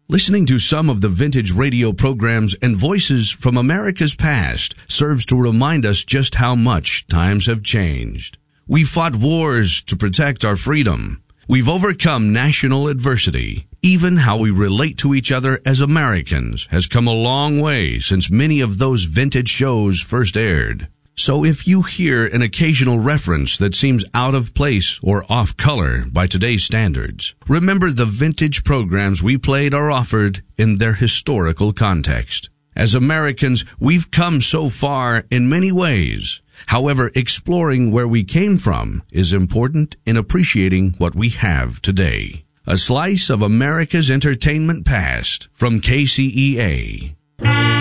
Listening to some of the vintage radio programs and voices from America's past serves to remind us just how much times have changed. We fought wars to protect our freedom. We've overcome national adversity. Even how we relate to each other as Americans has come a long way since many of those vintage shows first aired. So if you hear an occasional reference that seems out of place or off color by today's standards, remember the vintage programs we played are offered in their historical context. As Americans, we've come so far in many ways. However, exploring where we came from is important in appreciating what we have today. A slice of America's entertainment past from KCEA.